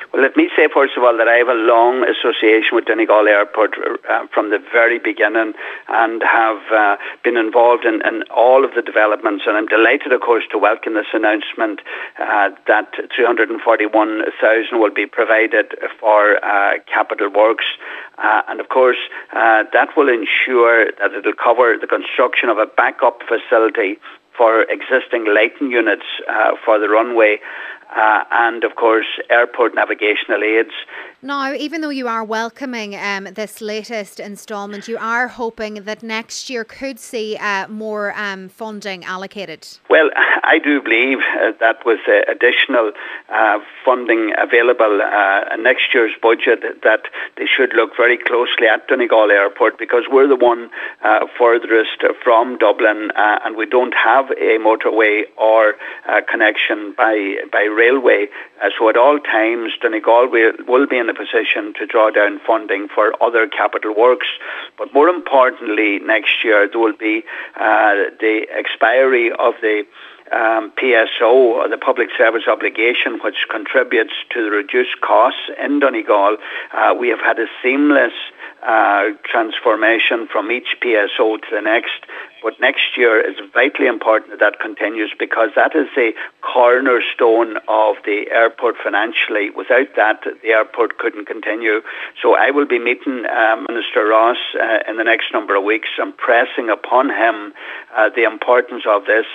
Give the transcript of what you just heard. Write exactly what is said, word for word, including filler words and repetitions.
Well, let me say first of all that I have a long association with Donegal Airport uh, from the very beginning, and have uh, been involved in, in all of the developments, and I'm delighted, of course, to welcome this announcement uh, that three hundred forty-one thousand will be provided for uh, capital works. Uh, and of course, uh, that will ensure that it will cover the construction of a backup facility for existing lighting units uh, for the runway, uh, and of course airport navigational aids. Now, even though you are welcoming um, this latest instalment, you are hoping that next year could see uh, more um, funding allocated. Well, I do believe uh, that with uh, additional uh, funding available uh, in next year's budget, that they should look very closely at Donegal Airport, because we're the one uh, furthest from Dublin, uh, and we don't have a motorway or uh, connection by by railway. Uh, so at all times, Donegal will, will be in a position to draw down funding for other capital works. But more importantly, next year there will be uh, the expiry of the Um, P S O, or the Public Service Obligation, which contributes to the reduced costs in Donegal. Uh, we have had a seamless uh, transformation from each P S O to the next. But next year is vitally important that that continues, because that is the cornerstone of the airport financially. Without that, the airport couldn't continue. So I will be meeting uh, Minister Ross uh, in the next number of weeks and pressing upon him uh, the importance of this.